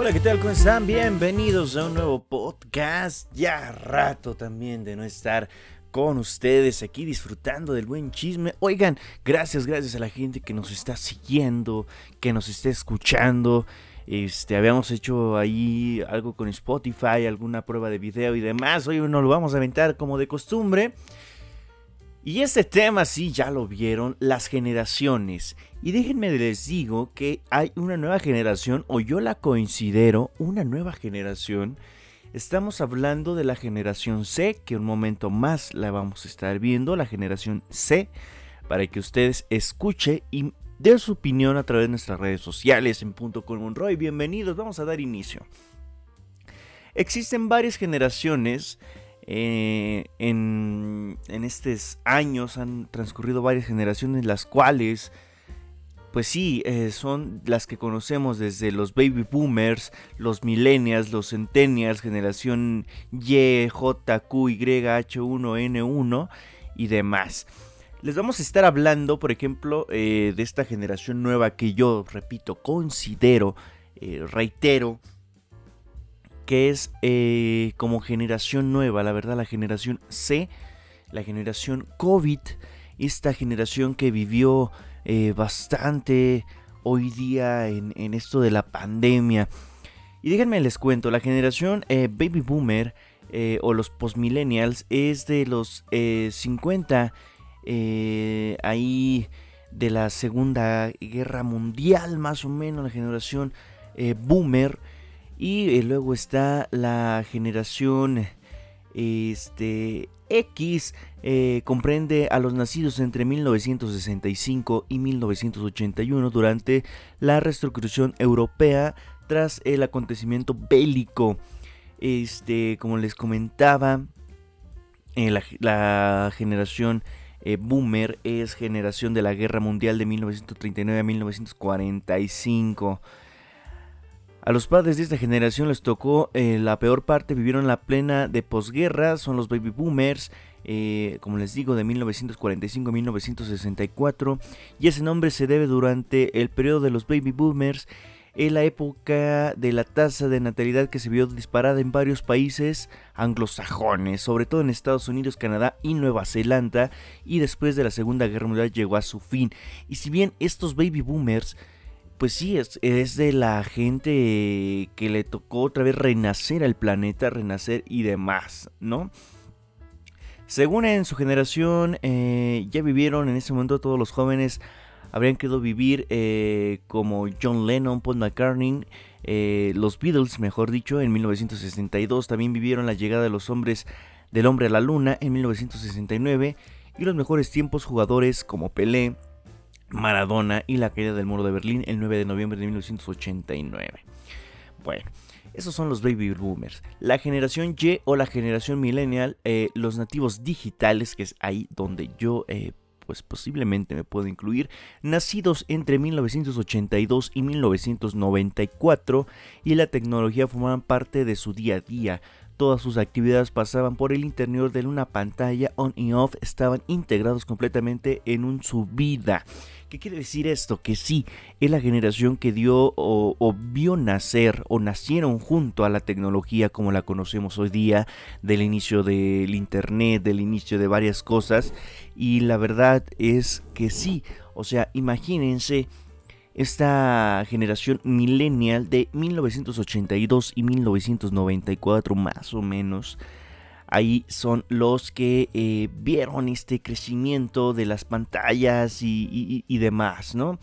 Hola, ¿qué tal? ¿Cómo están? Bienvenidos a un nuevo podcast. Ya rato también de no estar con ustedes aquí disfrutando del buen chisme. Oigan, gracias a la gente que nos está siguiendo, que nos está escuchando. Habíamos hecho ahí algo con Spotify, alguna prueba de video y demás. Hoy nos lo vamos a aventar como de costumbre. Y este tema sí, ya lo vieron, las generaciones. Y déjenme les digo que hay una nueva generación, o yo la considero una nueva generación. Estamos hablando de la generación C, que un momento más la vamos a estar viendo, la generación C, para que ustedes escuchen y den su opinión a través de nuestras redes sociales en Punto con Monroy. Bienvenidos, vamos a dar inicio. Existen varias generaciones. En estos años han transcurrido varias generaciones, las cuales, pues sí, son las que conocemos desde los baby boomers, los millennials, los centennials, generación Y, J, Q, Y, H1, N1 y demás. Les vamos a estar hablando, por ejemplo, de esta generación nueva que yo, repito, considero, reitero, que es como generación nueva, la verdad, la generación C, la generación COVID, esta generación que vivió bastante hoy día en esto de la pandemia. Y déjenme les cuento, la generación Baby Boomer o los Postmillennials es de los 50 ahí de la Segunda Guerra Mundial, más o menos, la generación Boomer. Y luego está la generación X, comprende a los nacidos entre 1965 y 1981 durante la reconstrucción europea tras el acontecimiento bélico. Como les comentaba, la generación Boomer es generación de la Guerra Mundial de 1939 a 1945. A los padres de esta generación les tocó la peor parte, vivieron la plena de posguerra, son los baby boomers, como les digo, de 1945 a 1964, y ese nombre se debe durante el periodo de los baby boomers, en la época de la tasa de natalidad que se vio disparada en varios países anglosajones, sobre todo en Estados Unidos, Canadá y Nueva Zelanda, y después de la Segunda Guerra Mundial llegó a su fin. Y si bien estos baby boomers, pues sí, es de la gente que le tocó otra vez renacer al planeta, renacer y demás, ¿no? Según en su generación, ya vivieron en ese momento todos los jóvenes, habrían querido vivir como John Lennon, Paul McCartney, los Beatles, mejor dicho, en 1962. También vivieron la llegada de los hombres del hombre a la luna en 1969 y los mejores tiempos jugadores como Pelé, Maradona y la caída del muro de Berlín el 9 de noviembre de 1989. Bueno, esos son los baby boomers. La generación Y o la generación millennial, los nativos digitales, que es ahí donde yo pues posiblemente me puedo incluir, nacidos entre 1982 y 1994, y la tecnología formaban parte de su día a día. Todas sus actividades pasaban por el interior de una pantalla on y off, estaban integrados completamente en su vida. ¿Qué quiere decir esto? Que sí, es la generación que dio o vio nacer o nacieron junto a la tecnología como la conocemos hoy día, del inicio del internet, del inicio de varias cosas, y la verdad es que sí, o sea, imagínense esta generación millennial de 1982 y 1994 más o menos. Ahí son los que vieron este crecimiento de las pantallas y demás, ¿no?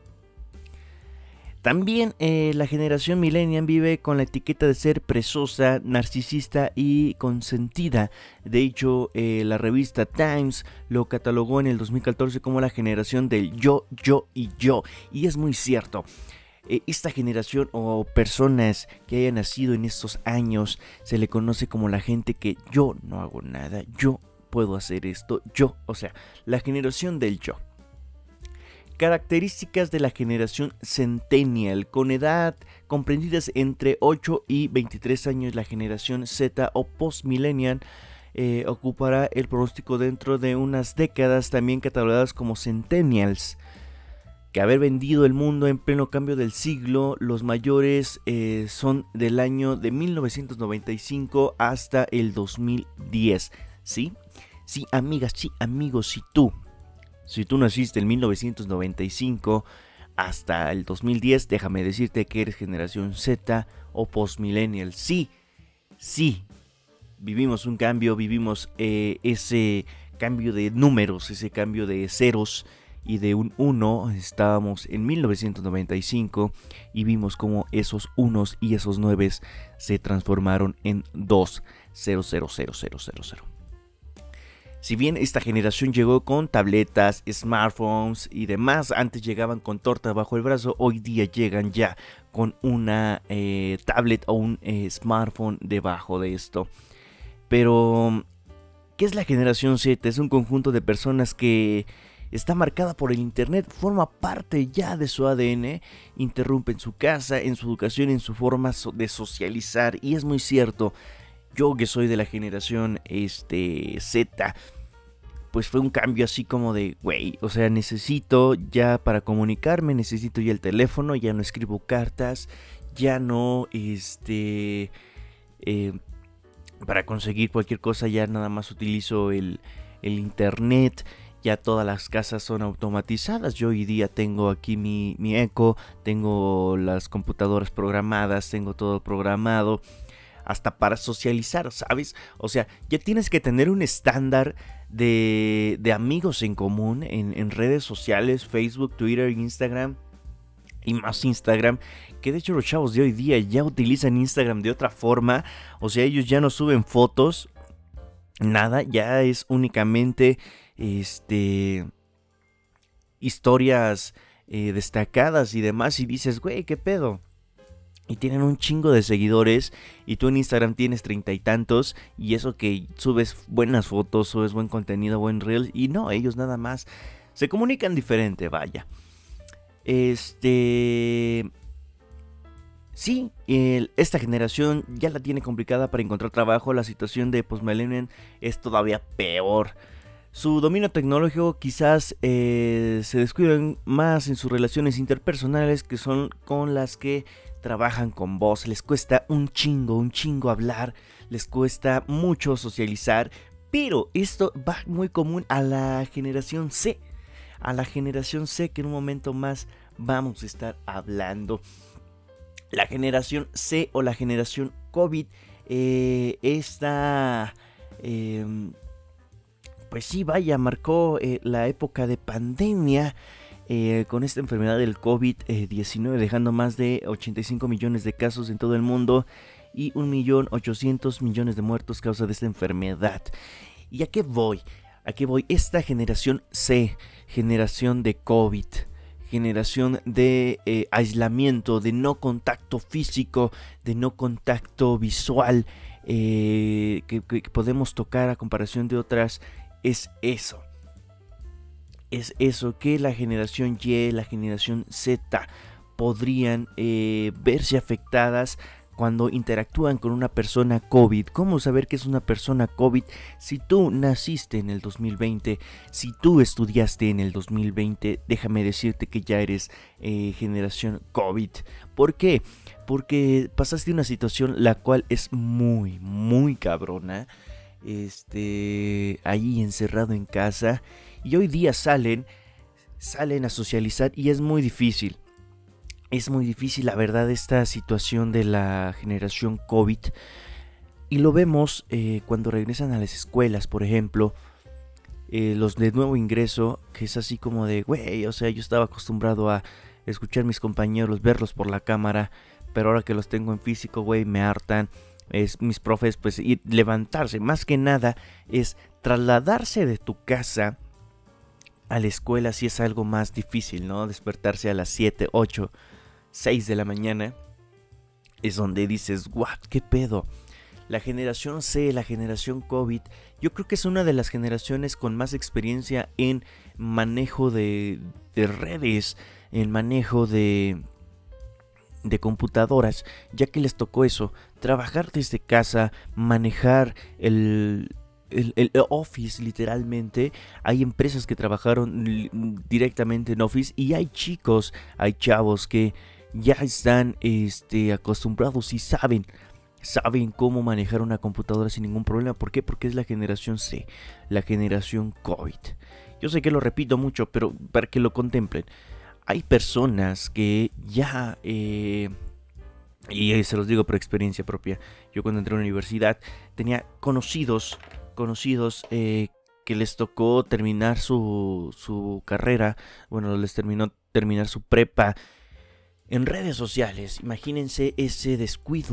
También la generación millennial vive con la etiqueta de ser presosa, narcisista y consentida. De hecho, la revista Times lo catalogó en el 2014 como la generación del yo, yo y yo. Y es muy cierto. Esta generación o personas que hayan nacido en estos años se le conoce como la gente que yo no hago nada, yo puedo hacer esto, yo, o sea, la generación del yo. Características de la generación Centennial. Con edad comprendidas entre 8 y 23 años, la generación Z o Postmillennial ocupará el pronóstico dentro de unas décadas, también catalogadas como Centennials. que haber vendido el mundo en pleno cambio del siglo. Los mayores son del año de 1995 hasta el 2010, ¿sí? Sí, amigas, sí, amigos, si tú naciste en 1995 hasta el 2010, déjame decirte que eres generación Z o postmillennial. Sí, vivimos un cambio, vivimos ese cambio de números, ese cambio de ceros y de un 1. Estábamos en 1995 y vimos cómo esos unos y esos 9 se transformaron en 2, 0, 0, 0, 0, 0, 0. Si bien esta generación llegó con tabletas, smartphones y demás, antes llegaban con torta bajo el brazo, hoy día llegan ya con una tablet o un smartphone debajo de esto. Pero, ¿qué es la generación Z? Es un conjunto de personas que está marcada por el internet, forma parte ya de su ADN, interrumpe en su casa, en su educación, en su forma de socializar. Y es muy cierto, yo que soy de la generación Z, pues fue un cambio así como de, güey, o sea, necesito ya para comunicarme, necesito ya el teléfono, ya no escribo cartas, ya no, para conseguir cualquier cosa ya nada más utilizo el internet. Ya todas las casas son automatizadas. Yo hoy día tengo aquí mi Echo, tengo las computadoras programadas, tengo todo programado, hasta para socializar, ¿sabes? O sea, ya tienes que tener un estándar de amigos en común en redes sociales, Facebook, Twitter, Instagram y más Instagram, que de hecho los chavos de hoy día ya utilizan Instagram de otra forma. O sea, ellos ya no suben fotos, nada, ya es únicamente historias destacadas y demás. Y dices, güey, ¿qué pedo? Y tienen un chingo de seguidores y tú en Instagram tienes 30 y tantos, y eso que subes buenas fotos, subes buen contenido, buen reel, y no, ellos nada más se comunican diferente, vaya. Sí, esta generación ya la tiene complicada para encontrar trabajo. La situación de postmillennial es todavía peor. Su dominio tecnológico quizás se descuidan más en sus relaciones interpersonales, que son con las que trabajan con voz. Les cuesta un chingo hablar, les cuesta mucho socializar, pero esto va muy común a la generación C. A la generación C, que en un momento más vamos a estar hablando. La generación C o la generación COVID pues sí, vaya, marcó la época de pandemia con esta enfermedad del COVID-19, dejando más de 85 millones de casos en todo el mundo y 1.800.000.000 de muertos a causa de esta enfermedad. ¿Y a qué voy? Esta generación C, generación de COVID, generación de aislamiento, de no contacto físico, de no contacto visual, que podemos tocar a comparación de otras. Es eso que la generación Y, la generación Z podrían verse afectadas cuando interactúan con una persona COVID. ¿Cómo saber que es una persona COVID si tú naciste en el 2020? Si tú estudiaste en el 2020, déjame decirte que ya eres generación COVID. ¿Por qué? Porque pasaste una situación la cual es muy, muy cabrona. Ahí encerrado en casa, y hoy día salen a socializar y es muy difícil. Es muy difícil, la verdad, esta situación de la generación COVID. Y lo vemos cuando regresan a las escuelas, por ejemplo, los de nuevo ingreso, que es así como de, güey, o sea, yo estaba acostumbrado a escuchar a mis compañeros, verlos por la cámara, pero ahora que los tengo en físico, güey, me hartan. Mis profes, pues, y levantarse, más que nada, es trasladarse de tu casa a la escuela, si es algo más difícil, ¿no? Despertarse a las 7, 8, 6 de la mañana, es donde dices, what, qué pedo. La generación C, la generación COVID, yo creo que es una de las generaciones con más experiencia en manejo de redes, en manejo de computadoras, ya que les tocó eso, trabajar desde casa, manejar el Office literalmente. Hay empresas que trabajaron directamente en Office y hay chicos, hay chavos que ya están acostumbrados y saben cómo manejar una computadora sin ningún problema. ¿Por qué? Porque es la generación C, la generación COVID. Yo sé que lo repito mucho, pero para que lo contemplen. Hay personas que ya, y se los digo por experiencia propia, yo cuando entré a la universidad tenía conocidos que les tocó terminar su carrera, bueno, les terminó terminar su prepa en redes sociales. Imagínense ese descuido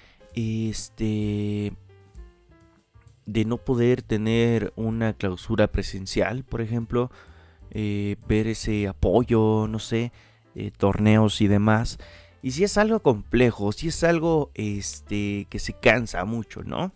de no poder tener una clausura presencial, por ejemplo, ver ese apoyo, no sé, torneos y demás. Y si es algo complejo, si es algo que se cansa mucho, ¿no?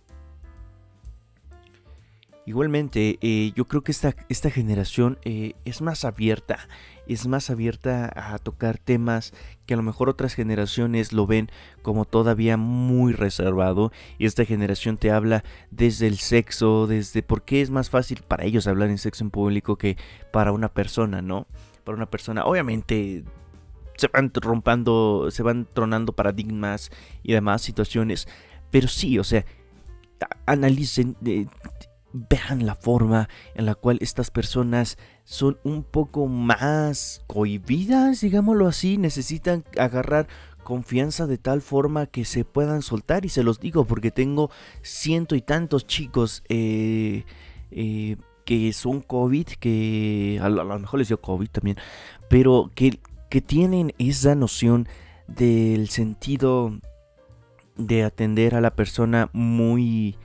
Igualmente, yo creo que esta generación es más abierta a tocar temas que a lo mejor otras generaciones lo ven como todavía muy reservado. Y esta generación te habla desde el sexo, desde por qué es más fácil para ellos hablar en sexo en público que para una persona, ¿no? Para una persona, obviamente, se van tronando paradigmas y demás situaciones, pero sí, o sea, analicen, vean la forma en la cual estas personas son un poco más cohibidas, digámoslo así, necesitan agarrar confianza de tal forma que se puedan soltar. Y se los digo porque tengo ciento y tantos chicos que son COVID, que a lo mejor les dio COVID también, pero que tienen esa noción del sentido de atender a la persona muy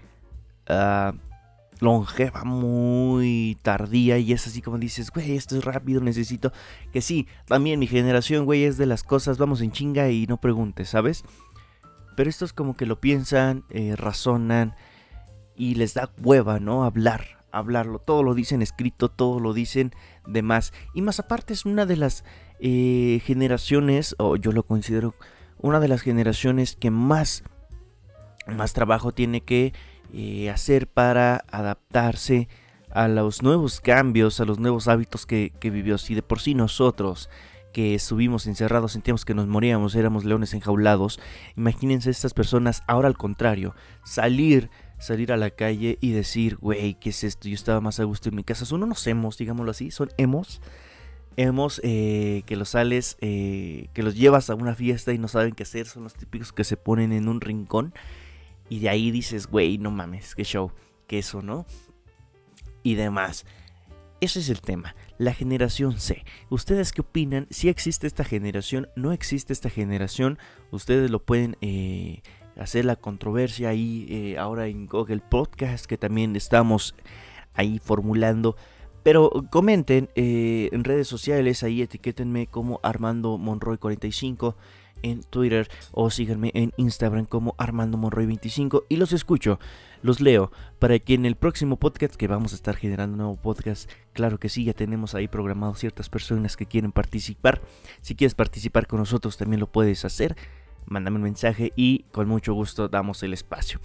longeva, muy tardía, y es así como dices, güey, esto es rápido, necesito que sí. También mi generación, güey, es de las cosas, vamos en chinga y no preguntes, ¿sabes? Pero estos como que lo piensan, razonan y les da hueva, ¿no? Hablarlo, todo lo dicen escrito, todo lo dicen de más. Y más aparte es una de las generaciones, o yo lo considero una de las generaciones que más trabajo tiene que hacer para adaptarse a los nuevos cambios, a los nuevos hábitos que vivió. Si de por sí nosotros que estuvimos encerrados sentíamos que nos moríamos, éramos leones enjaulados, imagínense estas personas ahora al contrario, salir a la calle y decir, güey, ¿qué es esto? Yo estaba más a gusto en mi casa. Son unos emos, digámoslo así, son emos que los sales, que los llevas a una fiesta y no saben qué hacer. Son los típicos que se ponen en un rincón y de ahí dices, güey, no mames, qué show, que eso, ¿no? Y demás. Ese es el tema, la generación C. ¿Ustedes qué opinan? ¿Si existe esta generación? ¿No existe esta generación? Ustedes lo pueden hacer la controversia ahí ahora en Google Podcast, que también estamos ahí formulando. Pero comenten en redes sociales, ahí etiquétenme como Armando Monroy 45 en Twitter, o síganme en Instagram como Armando Monroy 25 y los escucho, los leo, para que en el próximo podcast, que vamos a estar generando un nuevo podcast, claro que sí, ya tenemos ahí programados ciertas personas que quieren participar. Si quieres participar con nosotros también lo puedes hacer, mándame un mensaje y con mucho gusto damos el espacio.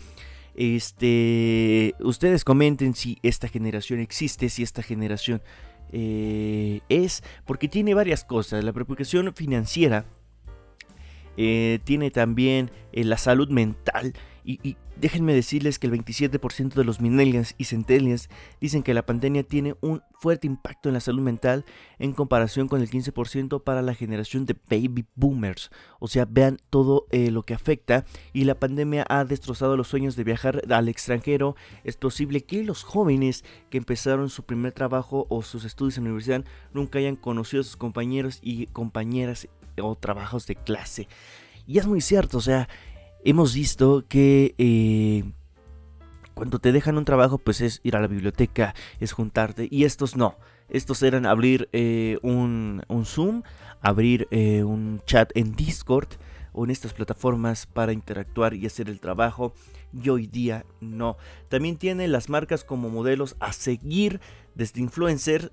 Ustedes comenten si esta generación existe, si esta generación es, porque tiene varias cosas. La preocupación financiera, tiene también la salud mental, y déjenme decirles que el 27% de los millennials y centennials dicen que la pandemia tiene un fuerte impacto en la salud mental en comparación con el 15% para la generación de baby boomers. O sea, vean todo lo que afecta, y la pandemia ha destrozado los sueños de viajar al extranjero. Es posible que los jóvenes que empezaron su primer trabajo o sus estudios en la universidad nunca hayan conocido a sus compañeros y compañeras o trabajos de clase. Y es muy cierto, o sea, hemos visto que cuando te dejan un trabajo, pues es ir a la biblioteca, es juntarte, y estos no. Estos eran abrir un Zoom, abrir un chat en Discord o en estas plataformas para interactuar y hacer el trabajo. Y hoy día no. También tienen las marcas como modelos a seguir desde influencer.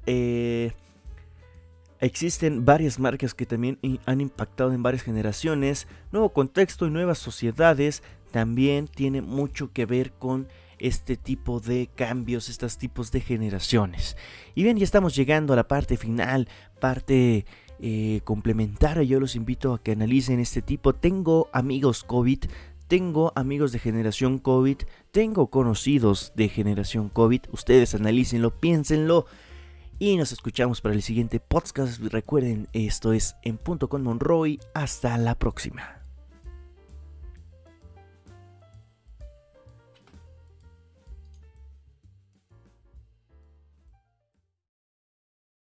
Existen varias marcas que también han impactado en varias generaciones. Nuevo contexto y nuevas sociedades también tiene mucho que ver con este tipo de cambios, estos tipos de generaciones. Y bien, ya estamos llegando a la parte final, parte complementaria. Yo los invito a que analicen este tipo. Tengo amigos COVID, tengo amigos de generación COVID, tengo conocidos de generación COVID. Ustedes analícenlo, piénsenlo. Y nos escuchamos para el siguiente podcast. Recuerden, esto es En Punto con Monroy. Hasta la próxima.